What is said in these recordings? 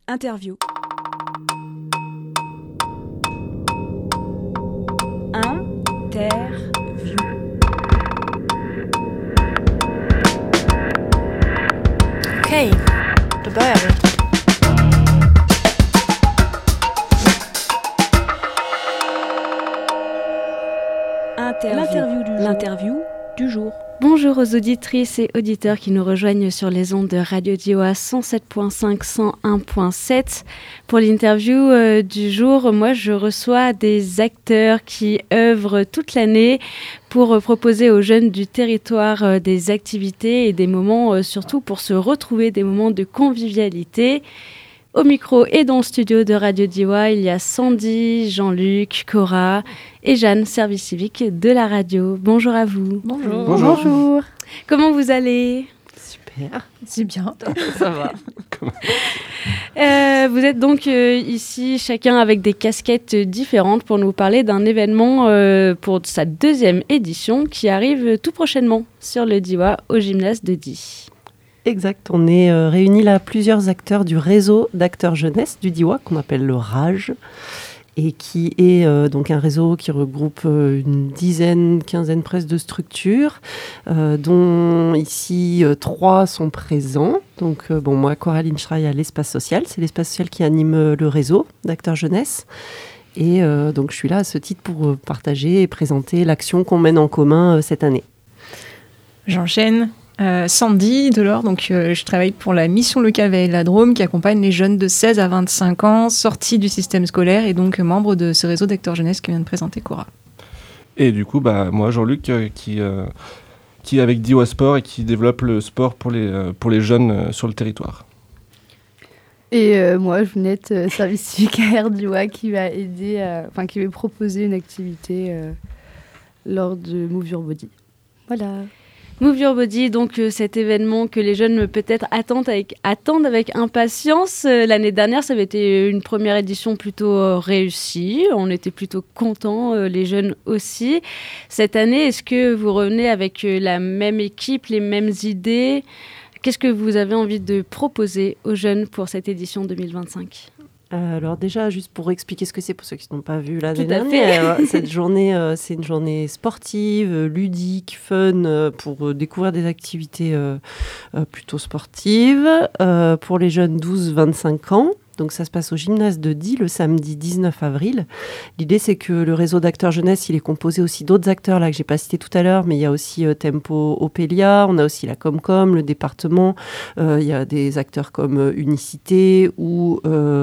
Interview. Interview. Okej, då börjar vi. L'interview du jour. Bonjour aux auditrices et auditeurs qui nous rejoignent sur les ondes de Radio Dioa 107.5, 101.7. Pour l'interview du jour, moi je reçois des acteurs qui œuvrent toute l'année pour proposer aux jeunes du territoire des activités et des moments, surtout pour se retrouver, des moments de convivialité. Au micro et dans le studio de Radio Dioa, il y a Sandy, Jean-Luc, Cora et Jeanne, service civique de la radio. Bonjour à vous. Bonjour. Bonjour. Comment vous allez ? Super. C'est bien. Ça va. Vous êtes donc ici, chacun avec des casquettes différentes pour nous parler d'un événement pour sa deuxième édition qui arrive tout prochainement sur le Dioa au gymnase de Die. Exact, on est réunis là plusieurs acteurs du réseau d'acteurs jeunesse du Dioa qu'on appelle le RAGE et qui est donc un réseau qui regroupe une dizaine, quinzaine presque de structures dont ici 3 sont présents. Donc moi, Coraline, je travaille à l'espace social, c'est l'espace social qui anime le réseau d'acteurs jeunesse. Et donc je suis là à ce titre pour partager et présenter l'action qu'on mène en commun cette année. J'enchaîne. Sandy Delors, donc je travaille pour la mission locale Vallée de la Drôme qui accompagne les jeunes de 16 à 25 ans sortis du système scolaire et donc membre de ce réseau d'acteurs jeunesse que vient de présenter Cora. Et du coup, moi Jean-Luc qui est avec Dioa Sport et qui développe le sport pour les jeunes sur le territoire. Et moi, Jeannette, service civique AR Dioa qui va aider, qui va proposer une activité lors de Move Your Body. Voilà. Move Your Body, donc cet événement que les jeunes peut-être attendent avec impatience. L'année dernière, ça avait été une première édition plutôt réussie. On était plutôt contents, les jeunes aussi. Cette année, est-ce que vous revenez avec la même équipe, les mêmes idées ? Qu'est-ce que vous avez envie de proposer aux jeunes pour cette édition 2025 ? Alors déjà, juste pour expliquer ce que c'est pour ceux qui n'ont pas vu l'année dernière, cette journée, c'est une journée sportive, ludique, fun, pour découvrir des activités plutôt sportives pour les jeunes 12-25 ans. Donc ça se passe au gymnase de Die le samedi 19 avril. L'idée, c'est que le réseau d'acteurs jeunesse, il est composé aussi d'autres acteurs là que j'ai pas cités tout à l'heure, mais il y a aussi Tempo Opelia, on a aussi la Comcom, le département, il y a des acteurs comme Unicité ou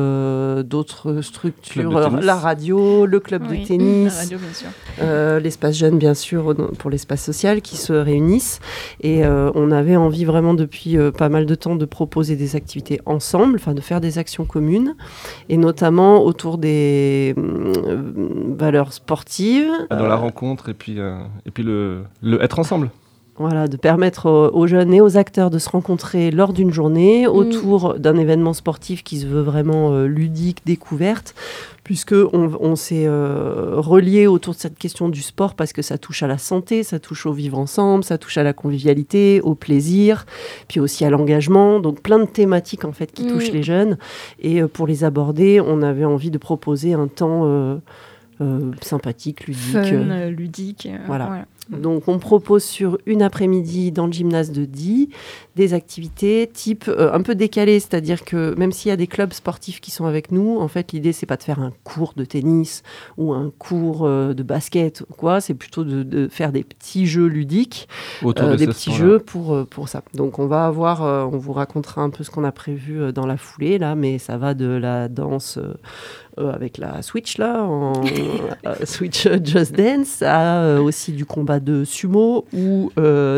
d'autres structures, la radio, le club de tennis, la radio, bien sûr. l'espace jeune bien sûr pour l'espace social qui se réunissent. Et on avait envie vraiment depuis pas mal de temps de proposer des activités ensemble, de faire des actions communes. Et notamment autour des valeurs sportives. Dans la rencontre et puis le être ensemble. Voilà, de permettre aux jeunes et aux acteurs de se rencontrer lors d'une journée autour d'un événement sportif qui se veut vraiment ludique, découverte, puisqu'on s'est relié autour de cette question du sport parce que ça touche à la santé, ça touche au vivre ensemble, ça touche à la convivialité, au plaisir, puis aussi à l'engagement. Donc plein de thématiques en fait qui touchent les jeunes. Et pour les aborder, on avait envie de proposer un temps sympathique, ludique. Fun, ludique. Voilà. Donc, on propose sur une après-midi dans le gymnase de Die des activités type un peu décalées, c'est-à-dire que même s'il y a des clubs sportifs qui sont avec nous, en fait, l'idée, c'est pas de faire un cours de tennis ou un cours de basket ou quoi, c'est plutôt de faire des petits jeux ludiques, des petits jeux pour ça. Donc, on va avoir, on vous racontera un peu ce qu'on a prévu dans la foulée, là, mais ça va de la danse avec la Switch, là, Switch Just Dance, à aussi du combat de sumo ou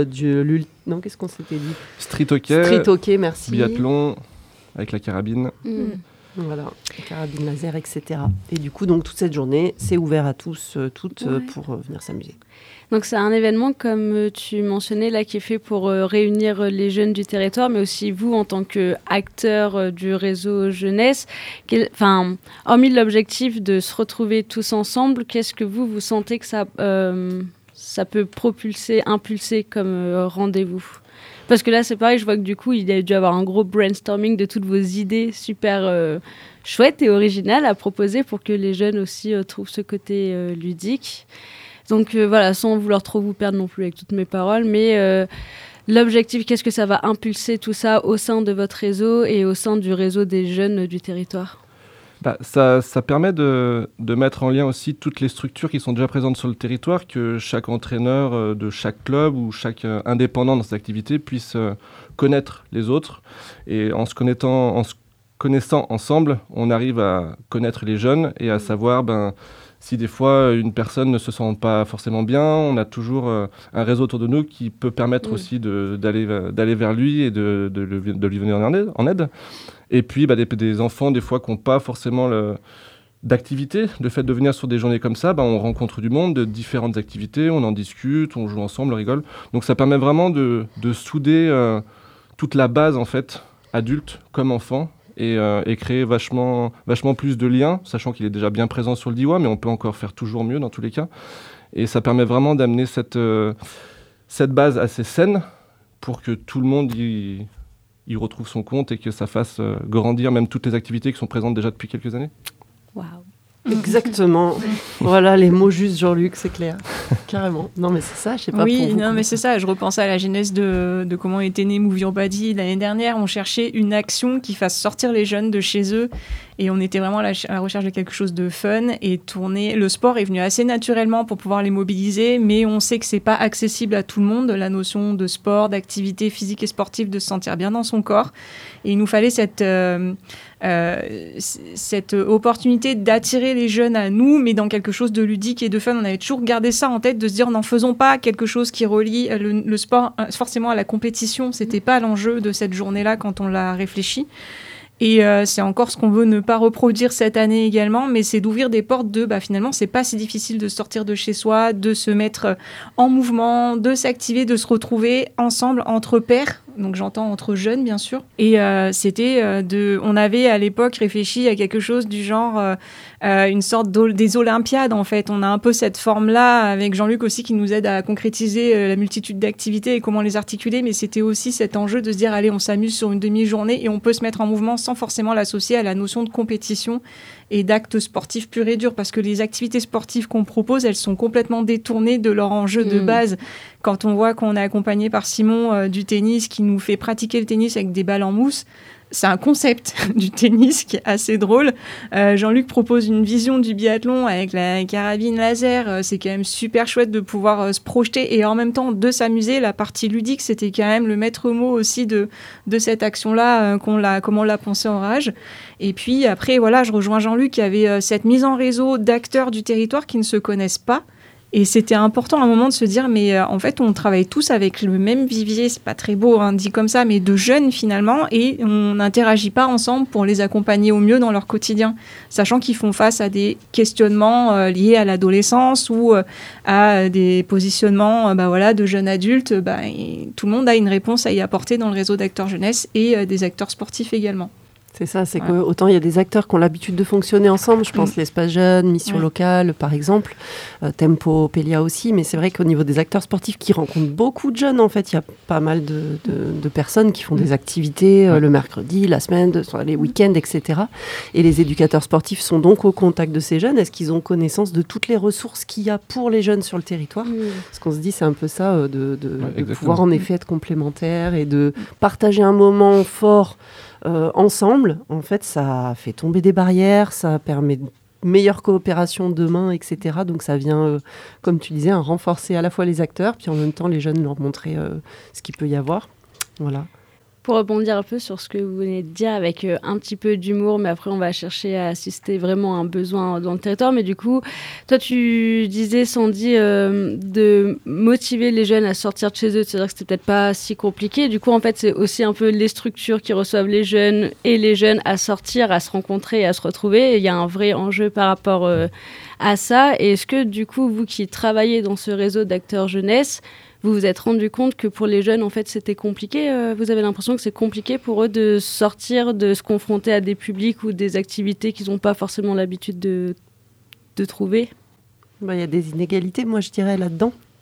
non, qu'est-ce qu'on s'était dit ? Street hockey, merci. Biathlon avec la carabine. Voilà, carabine laser, etc. Et du coup, donc toute cette journée, c'est ouvert à tous, toutes, pour venir s'amuser. Donc c'est un événement, comme tu mentionnais, là, qui est fait pour réunir les jeunes du territoire, mais aussi vous, en tant qu'acteur du réseau jeunesse. Hormis l'objectif de se retrouver tous ensemble, qu'est-ce que vous sentez que ça peut impulser comme rendez-vous ? Parce que là, c'est pareil, je vois que du coup, il y a dû avoir un gros brainstorming de toutes vos idées super chouettes et originales à proposer pour que les jeunes aussi trouvent ce côté ludique. Donc voilà, sans vouloir trop vous perdre non plus avec toutes mes paroles, mais l'objectif, qu'est-ce que ça va impulser tout ça au sein de votre réseau et au sein du réseau des jeunes du territoire ? Ça permet de mettre en lien aussi toutes les structures qui sont déjà présentes sur le territoire, que chaque entraîneur de chaque club ou chaque indépendant dans cette activité puisse connaître les autres. Et en se connaissant ensemble, on arrive à connaître les jeunes et à savoir si des fois une personne ne se sent pas forcément bien, on a toujours un réseau autour de nous qui peut permettre aussi d'aller vers lui et de lui venir en aide. Et puis des enfants des fois qui n'ont pas forcément d'activité, le fait de venir sur des journées comme ça, on rencontre du monde de différentes activités, on en discute, on joue ensemble, on rigole. Donc ça permet vraiment de souder toute la base en fait, adulte comme enfant, et créer vachement plus de liens, sachant qu'il est déjà bien présent sur le DIWA, mais on peut encore faire toujours mieux dans tous les cas. Et ça permet vraiment d'amener cette base assez saine pour que tout le monde y retrouve son compte et que ça fasse grandir même toutes les activités qui sont présentes déjà depuis quelques années. Waouh. Exactement. Voilà les mots justes, Jean-Luc, c'est clair. Carrément. Non, mais c'est ça, je sais pas pour vous. Oui, non, mais c'est ça. Je repensais à la genèse de comment était né Move Your Body l'année dernière. On cherchait une action qui fasse sortir les jeunes de chez eux. Et on était vraiment à la recherche de quelque chose de fun et tourner. Le sport est venu assez naturellement pour pouvoir les mobiliser, mais on sait que c'est pas accessible à tout le monde, la notion de sport, d'activité physique et sportive, de se sentir bien dans son corps. Et il nous fallait cette opportunité d'attirer les jeunes à nous, mais dans quelque chose de ludique et de fun. On avait toujours gardé ça en tête, de se dire n'en faisons pas quelque chose qui relie le sport forcément à la compétition. C'était pas l'enjeu de cette journée-là quand on l'a réfléchi. Et c'est encore ce qu'on veut ne pas reproduire cette année également, mais c'est d'ouvrir des portes de finalement c'est pas si difficile de sortir de chez soi, de se mettre en mouvement, de s'activer, de se retrouver ensemble entre pairs. Donc j'entends entre jeunes bien sûr. Et on avait à l'époque réfléchi à quelque chose du genre une sorte des Olympiades en fait. On a un peu cette forme-là avec Jean-Luc aussi qui nous aide à concrétiser la multitude d'activités et comment les articuler. Mais c'était aussi cet enjeu de se dire allez on s'amuse sur une demi-journée et on peut se mettre en mouvement sans forcément l'associer à la notion de compétition et d'actes sportifs purs et durs, parce que les activités sportives qu'on propose, elles sont complètement détournées de leur enjeu de base. Quand on voit qu'on est accompagné par Simon du tennis, qui nous fait pratiquer le tennis avec des balles en mousse, c'est un concept du tennis qui est assez drôle. Jean-Luc propose une vision du biathlon avec la carabine laser. C'est quand même super chouette de pouvoir se projeter et en même temps de s'amuser. La partie ludique, c'était quand même le maître mot aussi de cette action-là, comment on l'a pensé en rage. Et puis après, voilà, je rejoins Jean-Luc qui avait cette mise en réseau d'acteurs du territoire qui ne se connaissent pas. Et c'était important à un moment de se dire, mais en fait, on travaille tous avec le même vivier, c'est pas très beau, dit comme ça, mais de jeunes finalement, et on n'interagit pas ensemble pour les accompagner au mieux dans leur quotidien, sachant qu'ils font face à des questionnements liés à l'adolescence ou à des positionnements de jeunes adultes. Et tout le monde a une réponse à y apporter dans le réseau d'acteurs jeunesse et des acteurs sportifs également. C'est ça, c'est qu'autant il y a des acteurs qui ont l'habitude de fonctionner ensemble, je pense l'Espace Jeune, Mission Locale par exemple, Tempo, Pélia aussi, mais c'est vrai qu'au niveau des acteurs sportifs qui rencontrent beaucoup de jeunes, en fait, il y a pas mal de personnes qui font des activités le mercredi, la semaine, les week-ends, etc. Et les éducateurs sportifs sont donc au contact de ces jeunes. Est-ce qu'ils ont connaissance de toutes les ressources qu'il y a pour les jeunes sur le territoire ? Parce qu'on se dit, c'est un peu ça, de pouvoir en effet être complémentaires et de partager un moment fort ensemble. En fait, ça fait tomber des barrières, ça permet de meilleure coopération demain, etc. Donc ça vient, comme tu disais, renforcer à la fois les acteurs, puis en même temps les jeunes leur montrer ce qu'il peut y avoir. Voilà. Pour rebondir un peu sur ce que vous venez de dire avec un petit peu d'humour, mais après on va chercher à assister vraiment à un besoin dans le territoire. Mais du coup, toi tu disais, Sandy, de motiver les jeunes à sortir de chez eux, c'est-à-dire que c'était peut-être pas si compliqué. Du coup, en fait, c'est aussi un peu les structures qui reçoivent les jeunes et les jeunes à sortir, à se rencontrer et à se retrouver. Et il y a un vrai enjeu par rapport à ça. Et est-ce que du coup, vous qui travaillez dans ce réseau d'acteurs jeunesse, vous vous êtes rendu compte que pour les jeunes, en fait, c'était compliqué. Vous avez l'impression que c'est compliqué pour eux de sortir, de se confronter à des publics ou des activités qu'ils n'ont pas forcément l'habitude de trouver ? Il y a des inégalités, moi, je dirais, là-dedans.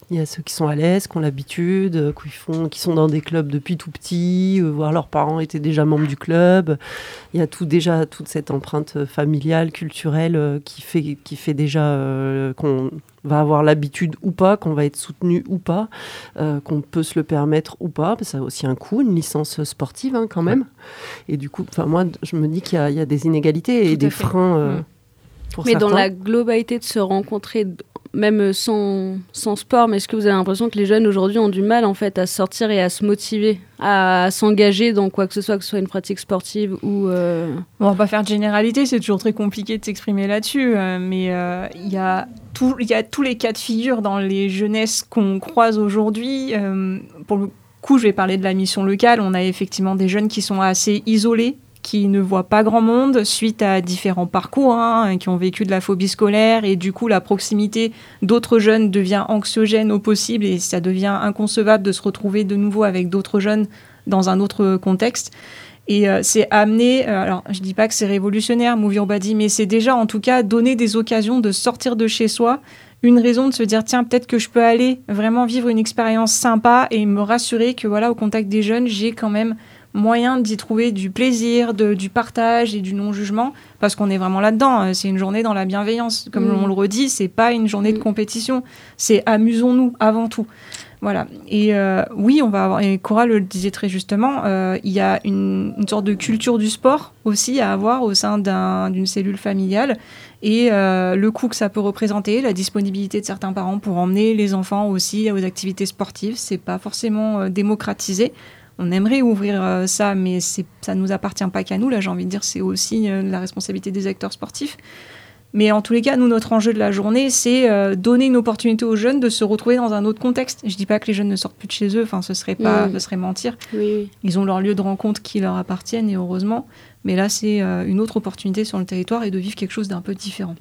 Il y a ceux qui sont à l'aise, qui ont l'habitude, qui sont dans des clubs depuis tout petit, voire leurs parents étaient déjà membres du club. Il y a toute cette empreinte familiale, culturelle qui fait déjà qu'on va avoir l'habitude ou pas, qu'on va être soutenu ou pas, qu'on peut se le permettre ou pas. Ça a aussi un coût, une licence sportive quand même. Et du coup, moi, je me dis qu'il y a des inégalités et des freins pour certains. Mais dans la globalité de se rencontrer, même sans sport, mais est-ce que vous avez l'impression que les jeunes aujourd'hui ont du mal en fait à sortir et à se motiver, à s'engager dans quoi que ce soit une pratique sportive ou On va pas faire de généralité, c'est toujours très compliqué de s'exprimer là-dessus, mais il y a tous les cas de figure dans les jeunesses qu'on croise aujourd'hui. Pour le coup, je vais parler de la mission locale. On a effectivement des jeunes qui sont assez isolés, qui ne voient pas grand monde suite à différents parcours, qui ont vécu de la phobie scolaire, et du coup la proximité d'autres jeunes devient anxiogène au possible et ça devient inconcevable de se retrouver de nouveau avec d'autres jeunes dans un autre contexte. Et c'est amener, alors je dis pas que c'est révolutionnaire, Move Your Body, mais c'est déjà en tout cas donner des occasions de sortir de chez soi, une raison de se dire tiens, peut-être que je peux aller vraiment vivre une expérience sympa et me rassurer que voilà, au contact des jeunes, j'ai quand même moyen d'y trouver du plaisir, du partage et du non-jugement, parce qu'on est vraiment là-dedans. C'est une journée dans la bienveillance. Comme on le redit, c'est pas une journée de compétition. C'est amusons-nous avant tout. Voilà. Et oui, on va avoir, et Cora le disait très justement, il y a une sorte de culture du sport aussi à avoir au sein d'une cellule familiale. Et le coût que ça peut représenter, la disponibilité de certains parents pour emmener les enfants aussi aux activités sportives, c'est pas forcément démocratisé. On aimerait ouvrir ça, mais ça ne nous appartient pas qu'à nous. Là, j'ai envie de dire, c'est aussi la responsabilité des acteurs sportifs. Mais en tous les cas, nous, notre enjeu de la journée, c'est donner une opportunité aux jeunes de se retrouver dans un autre contexte. Je ne dis pas que les jeunes ne sortent plus de chez eux, ce serait mentir. Oui. Ils ont leur lieu de rencontre qui leur appartiennent, et heureusement. Mais là, c'est une autre opportunité sur le territoire et de vivre quelque chose d'un peu différent.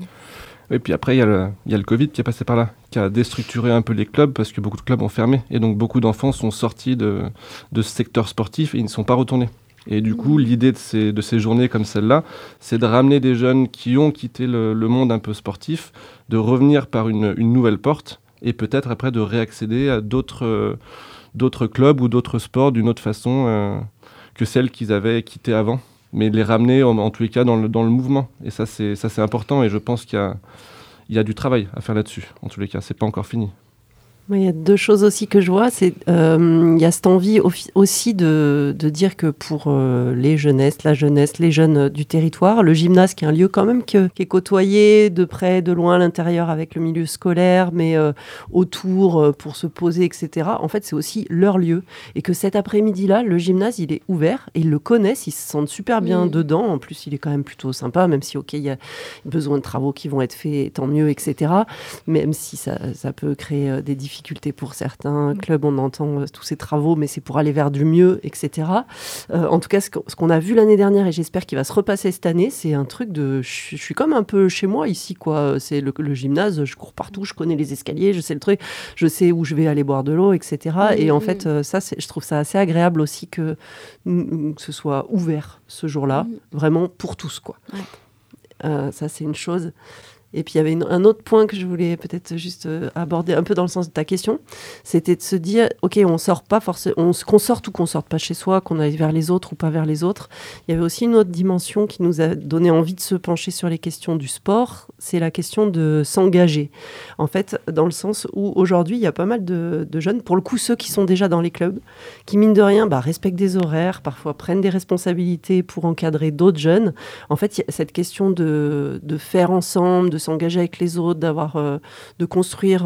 Et puis après, il y a le Covid qui est passé par là, qui a déstructuré un peu les clubs parce que beaucoup de clubs ont fermé. Et donc, beaucoup d'enfants sont sortis de ce secteur sportif et ils ne sont pas retournés. Et du coup, l'idée de ces journées comme celle-là, c'est de ramener des jeunes qui ont quitté le monde un peu sportif, de revenir par une nouvelle porte et peut-être après de réaccéder à d'autres clubs ou d'autres sports d'une autre façon que celle qu'ils avaient quittée avant. Mais de les ramener en tous les cas dans le mouvement. Et ça c'est important et je pense qu'il y a du travail à faire là-dessus. En tous les cas, c'est pas encore fini. Il y a deux choses aussi que je vois. Il y a cette envie aussi de dire que pour les jeunesses, les jeunes du territoire, le gymnase qui est un lieu quand même qui est côtoyé de près, de loin, à l'intérieur avec le milieu scolaire, mais autour pour se poser, etc. En fait, c'est aussi leur lieu. Et que cet après-midi-là, le gymnase, il est ouvert et ils le connaissent, ils se sentent super bien dedans. En plus, il est quand même plutôt sympa, même si, il y a besoin de travaux qui vont être faits, tant mieux, etc. Même si ça peut créer des difficultés pour certains clubs, on entend tous ces travaux, mais c'est pour aller vers du mieux, etc. En tout cas, ce qu'on a vu l'année dernière, et j'espère qu'il va se repasser cette année, c'est un truc de... Je suis comme un peu chez moi ici, quoi. C'est le gymnase, je cours partout, je connais les escaliers, je sais le truc, je sais où je vais aller boire de l'eau, etc. Et en fait, je trouve ça assez agréable aussi que ce soit ouvert ce jour-là, vraiment pour tous, quoi. Ça, c'est une chose. Et puis, il y avait un autre point que je voulais peut-être juste aborder un peu dans le sens de ta question. C'était de se dire, OK, on sort pas forcément, qu'on sorte ou qu'on sorte pas chez soi, qu'on aille vers les autres ou pas vers les autres. Il y avait aussi une autre dimension qui nous a donné envie de se pencher sur les questions du sport. C'est la question de s'engager. En fait, dans le sens où aujourd'hui, il y a pas mal de jeunes, pour le coup, ceux qui sont déjà dans les clubs, qui, mine de rien, respectent des horaires, parfois prennent des responsabilités pour encadrer d'autres jeunes. En fait, il y a cette question de faire ensemble, de s'engager avec les autres, de construire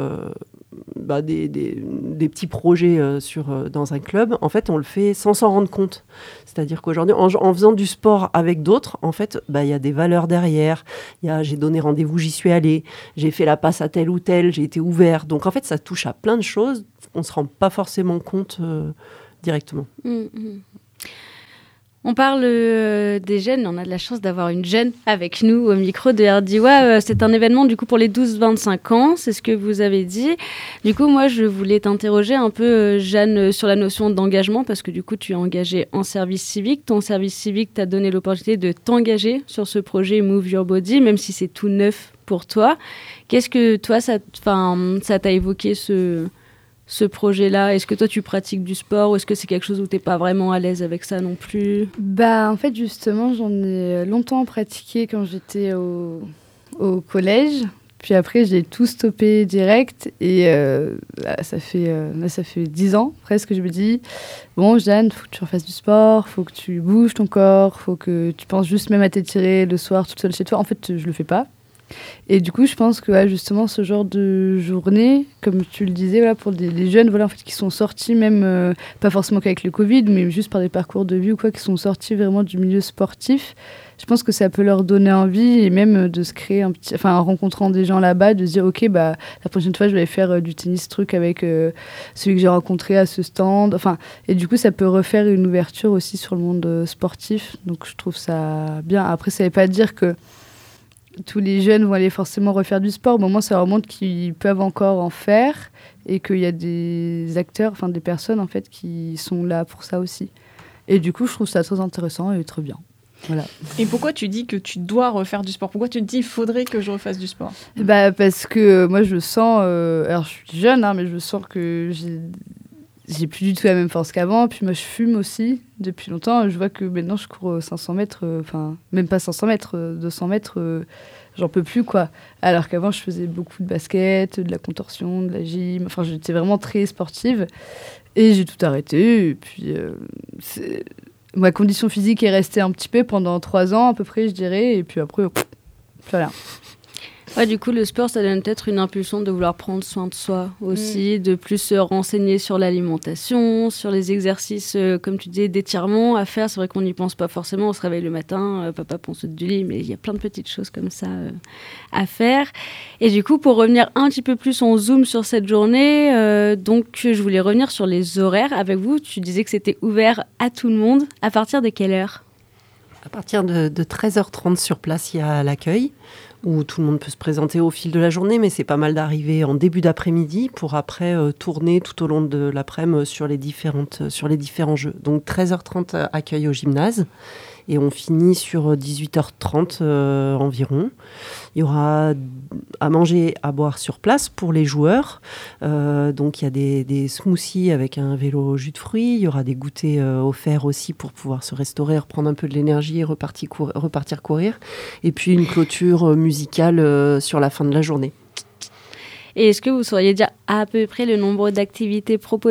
des petits projets dans un club. En fait, on le fait sans s'en rendre compte. C'est-à-dire qu'aujourd'hui, en faisant du sport avec d'autres, en fait, il y a des valeurs derrière. J'ai donné rendez-vous, j'y suis allée. J'ai fait la passe à tel ou tel, j'ai été ouvert. Donc, en fait, ça touche à plein de choses. On ne se rend pas forcément compte directement. On parle des jeunes, on a de la chance d'avoir une jeune avec nous au micro de RDIWA. C'est un événement du coup pour les 12-25 ans, c'est ce que vous avez dit. Du coup, moi, je voulais t'interroger un peu, Jeanne, sur la notion d'engagement, parce que du coup, tu es engagée en service civique. Ton service civique t'a donné l'opportunité de t'engager sur ce projet Move Your Body, même si c'est tout neuf pour toi. Qu'est-ce que toi, ça t'a évoqué ce projet-là? Est-ce que toi, tu pratiques du sport ou est-ce que c'est quelque chose où tu n'es pas vraiment à l'aise avec ça non plus? En fait, justement, j'en ai longtemps pratiqué quand j'étais au collège. Puis après, j'ai tout stoppé direct. Et ça fait 10 ans presque que je me dis, bon, Jeanne, il faut que tu refasses du sport, il faut que tu bouges ton corps, il faut que tu penses juste même à t'étirer le soir toute seule chez toi. En fait, je le fais pas. Et du coup, je pense que justement, ce genre de journée, comme tu le disais, voilà, pour les jeunes en fait, qui sont sortis même, pas forcément qu'avec le Covid, mais juste par des parcours de vie ou quoi, qui sont sortis vraiment du milieu sportif, je pense que ça peut leur donner envie et même de se créer en rencontrant des gens là-bas, de se dire, ok, la prochaine fois, je vais aller faire du tennis truc avec celui que j'ai rencontré à ce stand. Et du coup, ça peut refaire une ouverture aussi sur le monde sportif. Donc, je trouve ça bien. Après, ça ne veut pas dire que tous les jeunes vont aller forcément refaire du sport, mais au moins ça leur montre qu'ils peuvent encore en faire et qu'il y a des acteurs, des personnes en fait qui sont là pour ça aussi. Et du coup, je trouve ça très intéressant et très bien. Voilà. Et pourquoi tu dis que tu dois refaire du sport? Pourquoi tu te dis il faudrait que je refasse du sport? Parce que moi je sens, alors je suis jeune, mais je sens que j'ai plus du tout la même force qu'avant. Puis moi, je fume aussi depuis longtemps. Je vois que maintenant, je cours 500 mètres, même pas 500 mètres, 200 mètres, j'en peux plus, quoi. Alors qu'avant, je faisais beaucoup de basket, de la contorsion, de la gym. J'étais vraiment très sportive. Et j'ai tout arrêté. Et puis, ma condition physique est restée un petit peu pendant 3 ans, à peu près, je dirais. Et puis après, voilà. Ouais, du coup, le sport, ça donne peut-être une impulsion de vouloir prendre soin de soi aussi, de plus se renseigner sur l'alimentation, sur les exercices, comme tu disais, d'étirement à faire. C'est vrai qu'on n'y pense pas forcément. On se réveille le matin, papa ponce du lit, mais il y a plein de petites choses comme ça à faire. Et du coup, pour revenir un petit peu plus, on zoome sur cette journée. Donc, je voulais revenir sur les horaires avec vous. Tu disais que c'était ouvert à tout le monde. À partir de quelle heure? À partir de 13h30 sur place, il y a l'accueil où tout le monde peut se présenter au fil de la journée, mais c'est pas mal d'arriver en début d'après-midi pour après tourner tout au long de l'après-midi sur les différents jeux. Donc 13h30 accueil au gymnase et on finit sur 18h30 environ. Il y aura à manger, à boire sur place pour les joueurs. Donc il y a des smoothies avec un vélo jus de fruits. Il y aura des goûters offerts aussi pour pouvoir se restaurer, reprendre un peu de l'énergie et repartir courir. Et puis une clôture musicale sur la fin de la journée. Et est-ce que vous sauriez dire à peu près le nombre d'activités proposées ?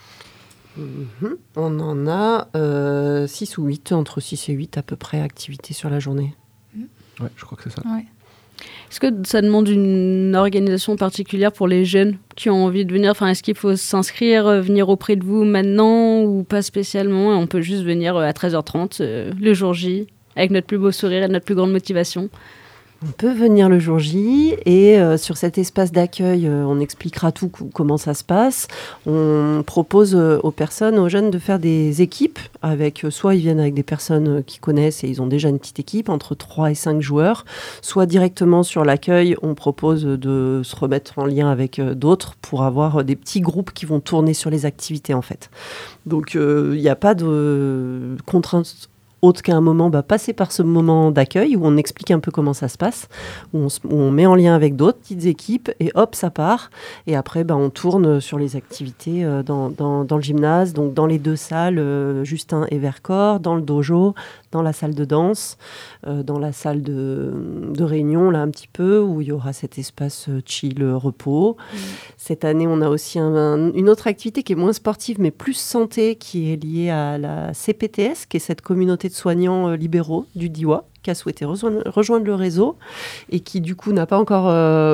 On en a 6 ou 8, entre 6 et 8 à peu près activités sur la journée. Ouais, je crois que c'est ça. Ouais. Est-ce que ça demande une organisation particulière pour les jeunes qui ont envie de venir ? Est-ce qu'il faut s'inscrire, venir auprès de vous maintenant ou pas spécialement ? On peut juste venir à 13h30 le jour J avec notre plus beau sourire et notre plus grande motivation. On peut venir le jour J et sur cet espace d'accueil, on expliquera tout, comment ça se passe. On propose aux jeunes de faire des équipes avec, soit ils viennent avec des personnes qu'ils connaissent et ils ont déjà une petite équipe, entre 3 et 5 joueurs, soit directement sur l'accueil, on propose de se remettre en lien avec d'autres pour avoir des petits groupes qui vont tourner sur les activités en fait. Donc il n'y a pas de contraintes autre qu'à un moment, passer par ce moment d'accueil où on explique un peu comment ça se passe, où on met en lien avec d'autres petites équipes et hop, ça part. Et après, on tourne sur les activités dans le gymnase, donc dans les 2 salles, Justin et Vercors, dans le dojo, dans la salle de danse, dans la salle de réunion, là un petit peu, où il y aura cet espace chill, repos. Cette année, on a aussi une autre activité qui est moins sportive, mais plus santé, qui est liée à la CPTS, qui est cette communauté de soignants libéraux du DIWA, qui a souhaité rejoindre le réseau et qui du coup n'a pas encore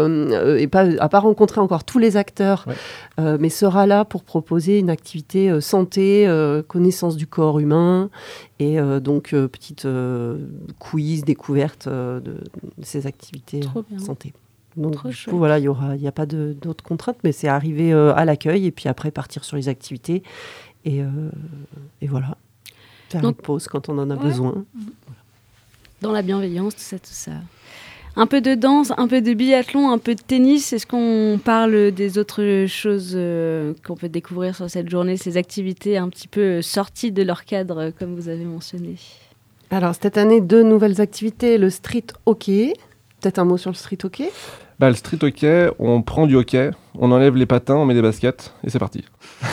a pas rencontré encore tous les acteurs, mais sera là pour proposer une activité santé, connaissance du corps humain et donc petite quiz, découverte de ces activités santé. Donc trop du chouette. coup voilà, il n'y a pas d'autres contraintes, mais c'est arriver à l'accueil et puis après partir sur les activités et voilà. Faire une pause quand on en a besoin. Dans la bienveillance, tout ça. Un peu de danse, un peu de biathlon, un peu de tennis. Est-ce qu'on parle des autres choses qu'on peut découvrir sur cette journée, ces activités un petit peu sorties de leur cadre, comme vous avez mentionné ? Alors, cette année, 2 nouvelles activités. Le street hockey, Peut-être un mot sur le street hockey ? Le street hockey, on prend du hockey, on enlève les patins, on met des baskets et c'est parti.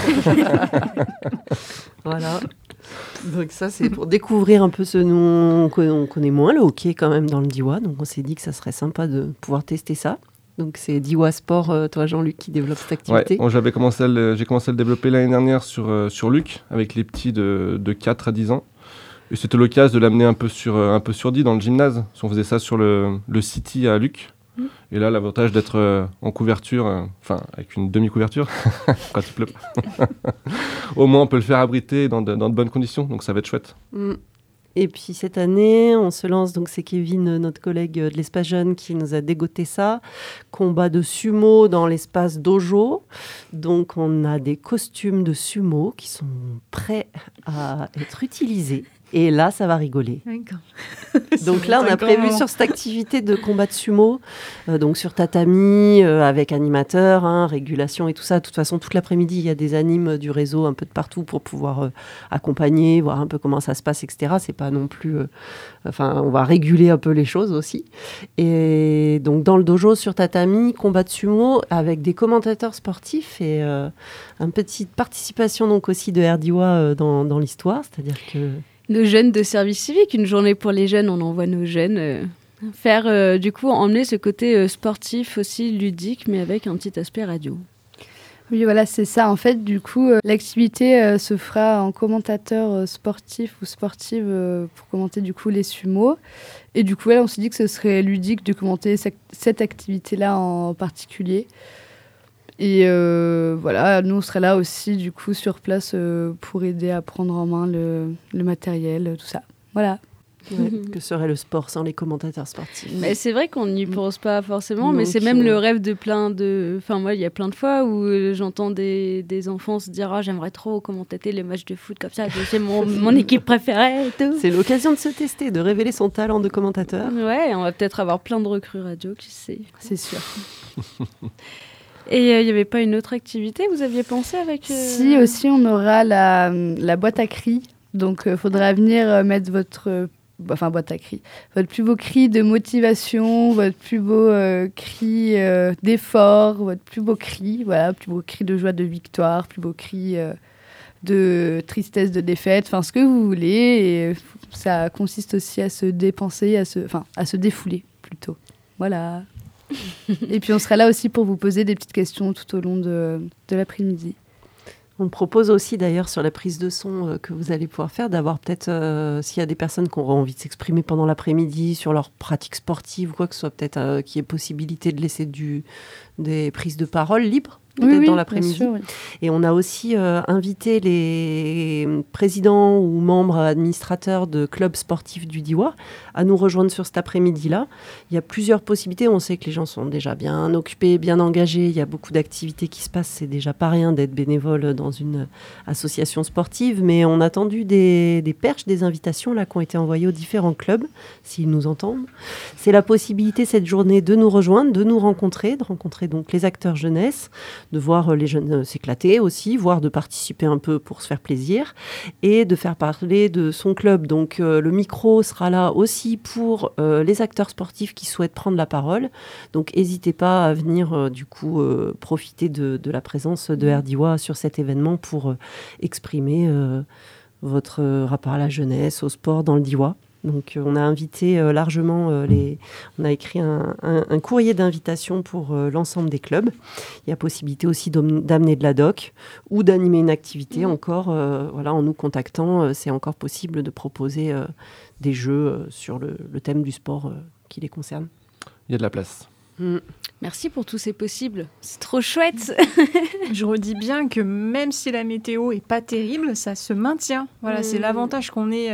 Voilà. Donc ça, c'est pour découvrir un peu ce nom. On connaît moins le hockey quand même dans le Diois, donc on s'est dit que ça serait sympa de pouvoir tester ça. Donc c'est Diois Sport, toi Jean-Luc, qui développe cette activité. Ouais, j'ai commencé à le développer l'année dernière sur Luc, avec les petits de 4 à 10 ans. Et c'était l'occasion de l'amener un peu sur 10 dans le gymnase. On faisait ça sur le City à Luc. Et là, l'avantage d'être en couverture, avec une demi-couverture, quand il pleut pas. Au moins, on peut le faire abriter dans de bonnes conditions, donc ça va être chouette. Et puis cette année, on se lance, donc c'est Kevin, notre collègue de l'Espace Jeune, qui nous a dégoté ça. Combat de sumo dans l'espace dojo. Donc on a des costumes de sumo qui sont prêts à être utilisés. Et là, ça va rigoler. Donc là, on a prévu sur cette activité de combat de sumo, donc sur tatami, avec animateur, régulation et tout ça. De toute façon, toute l'après-midi, il y a des animes du réseau un peu de partout pour pouvoir accompagner, voir un peu comment ça se passe, etc. C'est pas non plus... on va réguler un peu les choses aussi. Et donc, dans le dojo, sur tatami, combat de sumo, avec des commentateurs sportifs et une petite participation donc aussi de RDIWA dans l'histoire. C'est-à-dire que... Nos jeunes de service civique, une journée pour les jeunes, on envoie nos jeunes faire, du coup, emmener ce côté sportif aussi, ludique, mais avec un petit aspect radio. Oui, voilà, c'est ça. En fait, du coup, l'activité se fera en commentateur sportif ou sportive pour commenter, du coup, les sumos. Et du coup, là, on s'est dit que ce serait ludique de commenter cette activité-là en particulier. Et voilà, nous on serait là aussi du coup sur place pour aider à prendre en main le matériel, tout ça. Voilà. Ouais, que serait le sport sans les commentateurs sportifs ? Mais c'est vrai qu'on n'y pense pas forcément, mais Donc, c'est même le rêve de plein de... Enfin moi, il y a plein de fois où j'entends des enfants se dire « j'aimerais trop commenter les matchs de foot comme ça, c'est mon équipe préférée et tout ». C'est l'occasion de se tester, de révéler son talent de commentateur. Ouais, on va peut-être avoir plein de recrues radio, qui sait. C'est sûr. Et il n'y avait pas une autre activité, vous aviez pensé avec... Si, aussi, on aura la boîte à cris. Donc, il faudra venir mettre votre plus beau cri de motivation, votre plus beau cri d'effort, votre plus beau cri, voilà, plus beau cri de joie, de victoire, plus beau cri de tristesse, de défaite, enfin, ce que vous voulez. Et ça consiste aussi à se dépenser, à se défouler, plutôt. Voilà. Et puis on sera là aussi pour vous poser des petites questions tout au long de l'après-midi. On propose aussi d'ailleurs sur la prise de son que vous allez pouvoir faire, d'avoir peut-être, s'il y a des personnes qui auront envie de s'exprimer pendant l'après-midi sur leur pratique sportive ou quoi que ce soit, peut-être qu'il y ait possibilité de laisser des prises de parole libres. Peut-être dans l'après-midi. Sûr, oui. Et on a aussi invité les présidents ou membres administrateurs de clubs sportifs du Diois à nous rejoindre sur cet après-midi-là. Il y a plusieurs possibilités. On sait que les gens sont déjà bien occupés, bien engagés. Il y a beaucoup d'activités qui se passent. C'est déjà pas rien d'être bénévole dans une association sportive. Mais on a tendu des perches, des invitations là, qui ont été envoyées aux différents clubs, s'ils nous entendent. C'est la possibilité cette journée de nous rejoindre, de nous rencontrer, de rencontrer donc les acteurs jeunesse, de voir les jeunes s'éclater aussi, voire de participer un peu pour se faire plaisir et de faire parler de son club. Donc le micro sera là aussi pour les acteurs sportifs qui souhaitent prendre la parole. Donc n'hésitez pas à venir profiter de la présence de RDIWA sur cet événement pour exprimer votre rapport à la jeunesse, au sport dans le Diois. Donc, on a invité largement on a écrit un courrier d'invitation pour l'ensemble des clubs. Il y a possibilité aussi d'amener de la doc ou d'animer une activité encore. En nous contactant, c'est encore possible de proposer des jeux sur le thème du sport qui les concerne. Il y a de la place. Merci pour tous ces possibles. C'est trop chouette. Je redis bien que même si la météo est pas terrible, ça se maintient. Voilà, c'est l'avantage qu'on ait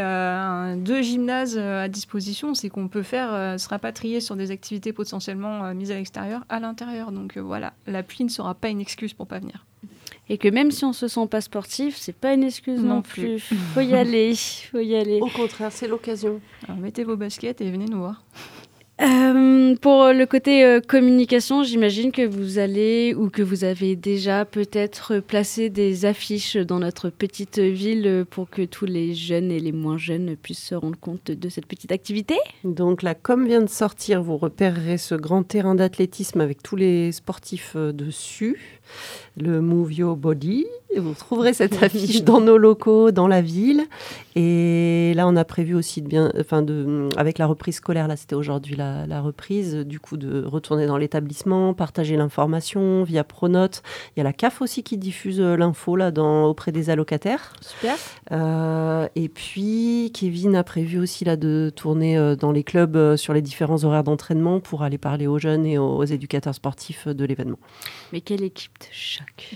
2 gymnases à disposition, c'est qu'on peut se rapatrier sur des activités potentiellement mises à l'extérieur, à l'intérieur. Donc voilà, la pluie ne sera pas une excuse pour pas venir. Et que même si on se sent pas sportif, c'est pas une excuse non plus. Faut y aller. Au contraire, c'est l'occasion. Alors mettez vos baskets et venez nous voir. Pour le côté communication, j'imagine que vous allez ou que vous avez déjà peut-être placé des affiches dans notre petite ville pour que tous les jeunes et les moins jeunes puissent se rendre compte de cette petite activité. Donc la com vient de sortir, vous repérerez ce grand terrain d'athlétisme avec tous les sportifs dessus, le Move Your Body. Et vous trouverez cette affiche dans nos locaux, dans la ville. Et là, on a prévu aussi avec la reprise scolaire, là c'était aujourd'hui la reprise, du coup de retourner dans l'établissement, partager l'information via Pronote. Il y a la CAF aussi qui diffuse l'info là auprès des allocataires. Super. Et puis Kevin a prévu aussi là de tourner dans les clubs sur les différents horaires d'entraînement pour aller parler aux jeunes et aux éducateurs sportifs de l'événement. Mais quelle équipe de choc.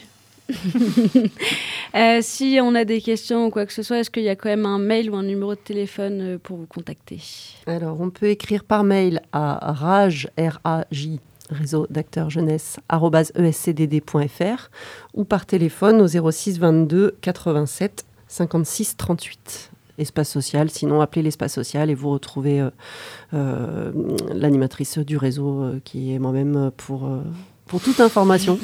Si on a des questions ou quoi que ce soit, est-ce qu'il y a quand même un mail ou un numéro de téléphone pour vous contacter ? Alors, on peut écrire par mail à rage, R-A-J, réseau d'acteurs jeunesse, @escdd.fr ou par téléphone au 06 22 87 56 38. Espace social, sinon appelez l'espace social et vous retrouvez l'animatrice du réseau qui est moi-même pour toute information.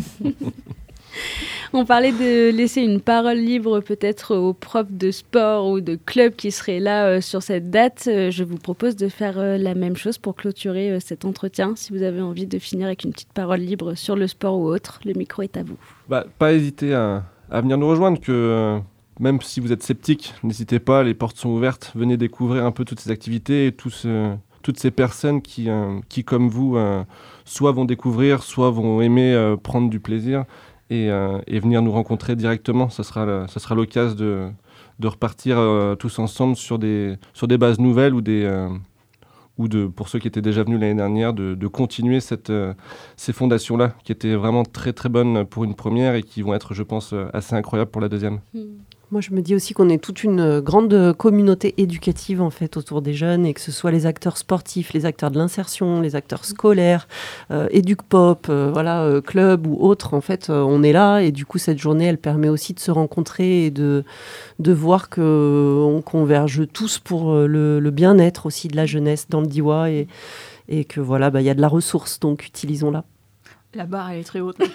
On parlait de laisser une parole libre peut-être aux profs de sport ou de club qui seraient là sur cette date. Je vous propose de faire la même chose pour clôturer cet entretien. Si vous avez envie de finir avec une petite parole libre sur le sport ou autre, le micro est à vous. Pas hésiter à venir nous rejoindre, que même si vous êtes sceptique, n'hésitez pas, les portes sont ouvertes. Venez découvrir un peu toutes ces activités et toutes ces personnes qui comme vous, soit vont découvrir, soit vont aimer prendre du plaisir. Et venir nous rencontrer directement. Ça sera l'occasion de repartir tous ensemble sur des bases nouvelles ou pour ceux qui étaient déjà venus l'année dernière, de continuer ces fondations-là, qui étaient vraiment très très bonnes pour une première et qui vont être, je pense, assez incroyables pour la deuxième. Moi, je me dis aussi qu'on est toute une grande communauté éducative en fait autour des jeunes, et que ce soit les acteurs sportifs, les acteurs de l'insertion, les acteurs scolaires, éduc-pop, club ou autres. En fait, on est là, et du coup, cette journée, elle permet aussi de se rencontrer et de voir qu'on converge tous pour le bien-être aussi de la jeunesse dans le Diois, et que voilà, y a de la ressource, donc utilisons-la. La barre, elle est très haute.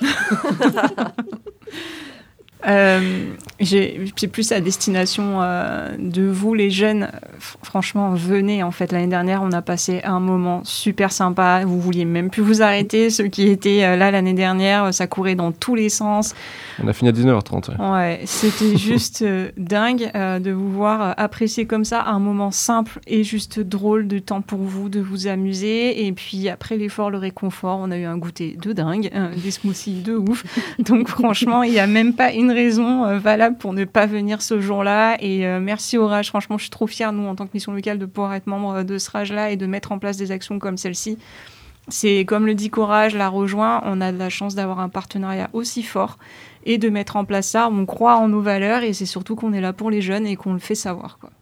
C'est plus à destination de vous les jeunes. Franchement, venez. En fait, l'année dernière, on a passé un moment super sympa. Vous vouliez même plus vous arrêter. Ceux qui étaient là l'année dernière, ça courait dans tous les sens. On a fini à 19h30. Ouais, c'était juste dingue de vous voir apprécier comme ça un moment simple et juste drôle de temps pour vous, de vous amuser. Et puis après l'effort, le réconfort, on a eu un goûter de dingue, des smoothies de ouf. Donc franchement, il n'y a même pas une raison valable pour ne pas venir ce jour-là. Et merci au Rage. Franchement, je suis trop fière, nous, en tant que mission locale, de pouvoir être membre de ce Rage-là et de mettre en place des actions comme celle-ci. C'est comme le dit Courage, la rejoint, on a de la chance d'avoir un partenariat aussi fort et de mettre en place ça. On croit en nos valeurs et c'est surtout qu'on est là pour les jeunes et qu'on le fait savoir, quoi.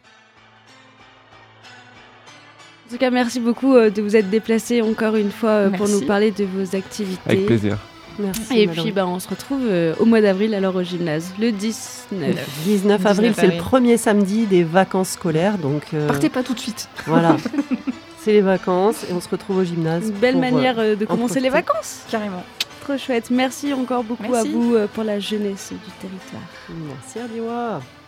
En tout cas, merci beaucoup de vous être déplacés encore une fois pour nous parler de vos activités. Avec plaisir. Merci. Et puis on se retrouve au mois d'avril alors au gymnase, le 19 avril, c'est le premier samedi des vacances scolaires. Donc, partez pas tout de suite. Voilà. C'est les vacances et on se retrouve au gymnase. Une belle manière de commencer les vacances. Carrément. Trop chouette. Merci encore beaucoup à vous pour la jeunesse du territoire. Merci Ardiwa.